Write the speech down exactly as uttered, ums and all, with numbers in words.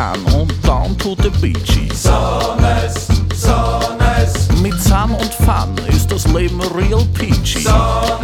an und dann tut der Bee Gees. So nice, so nice. Mit Sun und Fun ist das Leben real peachy. So